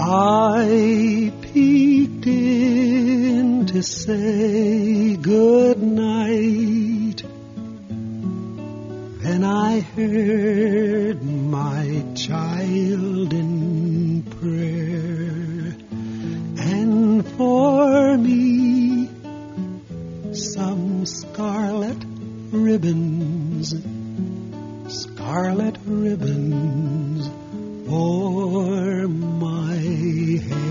I peeked in to say good night. Then I heard my child in prayer, and for me some scarlet ribbons for my hair.